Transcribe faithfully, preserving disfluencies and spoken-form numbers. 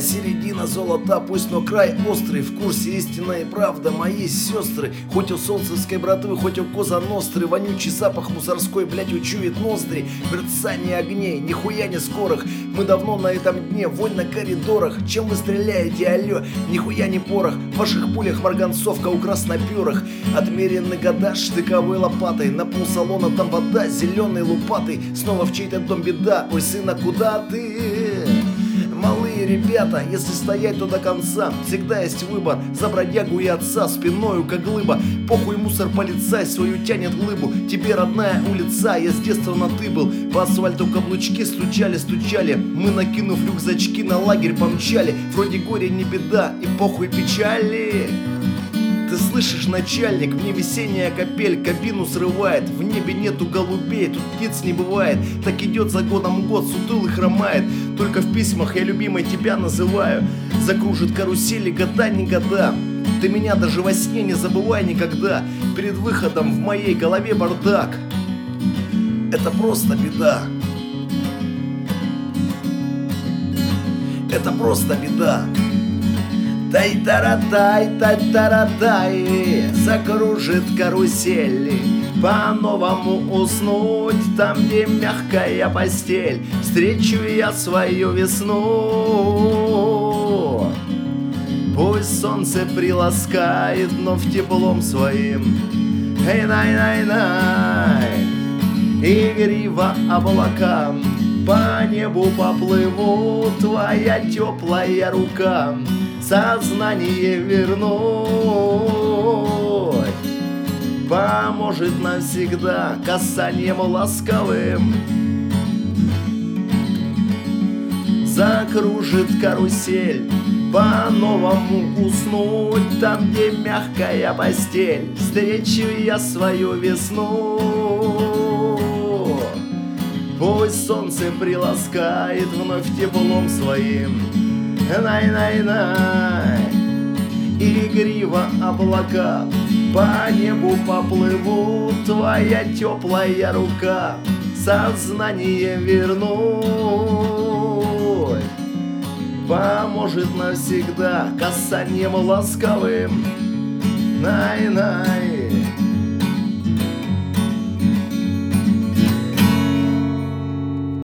середина золота, пусть, но край острый. В курсе истина и правда, мои сестры. Хоть у солнцевской братвы, хоть у Коза Ностры. Вонючий запах мусорской, блять, учует ноздри. Мерцание огней, нихуя не скорых. Мы давно на этом дне, вонь на коридорах. Чем вы стреляете, алло? Нихуя не порох. В ваших пулях марганцовка у красноперых. Отмерены года штыковой лопатой. На полсалона там вода зеленой лупатой. Снова в чей-то дом беда. Ой, сына, куда ты? Малые ребята, если стоять, то до конца. Всегда есть выбор, за бродягу и отца. Спиною как глыба, похуй мусор полицай свою тянет глыбу. Тебе родная улица, я с детства на ты был. По асфальту каблучки стучали, стучали. Мы, накинув рюкзачки, на лагерь помчали. Вроде горе не беда и похуй печали. Ты слышишь, начальник, мне весенняя капель кабину срывает. В небе нету голубей, тут птиц не бывает. Так идет за годом год, сутулый хромает. Только в письмах я любимой тебя называю. Закружит карусели года не года. Ты меня даже во сне не забывай никогда. Перед выходом в моей голове бардак. Это просто беда. Это просто беда. Тай-таратай, тай-таратай, закружит карусели. По-новому уснуть там, где мягкая постель. Встречу я свою весну. Пусть солнце приласкает вновь теплом своим. Эй-най-най-най, игриво облакам. По небу поплывут твоя теплая рука. Сознание вернуть поможет навсегда касанием ласковым. Закружит карусель, по-новому уснуть там, где мягкая постель. Встречу я свою весну. Пусть солнце приласкает вновь теплом своим. Най-най-най, игриво облака. По небу поплывут твоя теплая рука. Сознание вернуть поможет навсегда касанием ласковым. Най-най.